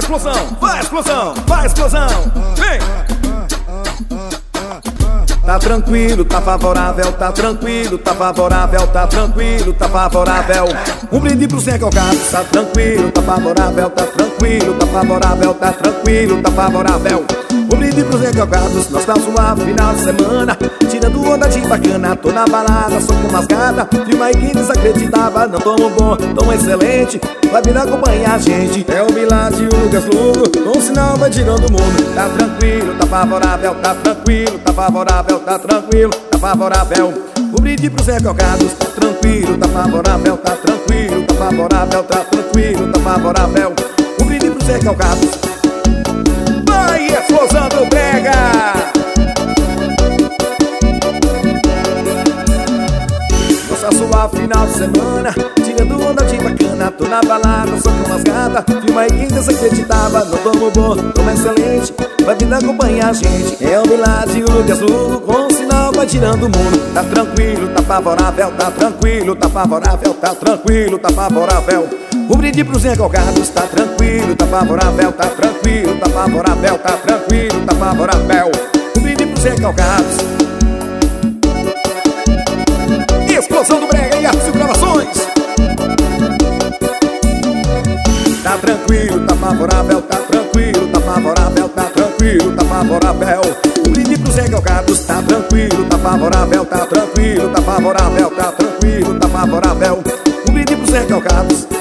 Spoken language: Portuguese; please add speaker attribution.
Speaker 1: explosão, vai explosão, vai explosão. Vem! Tá tranquilo, tá favorável, tá tranquilo, tá favorável, tá tranquilo, tá favorável. Um brinde pro Zé Calcados, tá tranquilo, tá favorável, tá tranquilo, tá favorável, tá tranquilo, tá favorável. Um brinde pro Zé Calcados, nós tá suave final de semana, tirando onda de bacana, tô na balada, só com umas gatas. De uma que desacreditava, não tomo bom, tomo excelente, vai vir acompanhar a gente. É o Milagre e o Lucas Lugo, com sinal vai tirando o mundo. Tá tranquilo, tá favorável, tá tranquilo, tá favorável, tá tranquilo, tá favorável. O brinde pro Zé Calcados, tá tranquilo, tá favorável, tá tranquilo, tá favorável, tá tranquilo, tá favorável. O brinde pro Zé Calcados. Vai explosão do brega! Nossa suave final de semana, tirando onda de bacana, tô na balada, só com umas gatas. De uma que desacreditava, não tomo bom, tomo excelente, vai vir acompanhar a gente. É o Milagre e o Lucas Lugo, com sinal vai tirando o mundo. Tá tranquilo, tá favorável, tá tranquilo, tá favorável, tá tranquilo, tá favorável. O brinde pro Zé Calcados, tá tranquilo, tá favorável, tá tranquilo, tá favorável, tá tranquilo, tá favorável. O brinde pro Zé Calcados. Explosão do brega e artes e gravações. Tá tranquilo, tá favorável, tá tranquilo, tá favorável, tá tranquilo, tá favorável. O brinde pro Zé Calcados, tá tranquilo, tá favorável, tá tranquilo, tá favorável, tá tranquilo, tá favorável. O brinde pro Zé Calcados.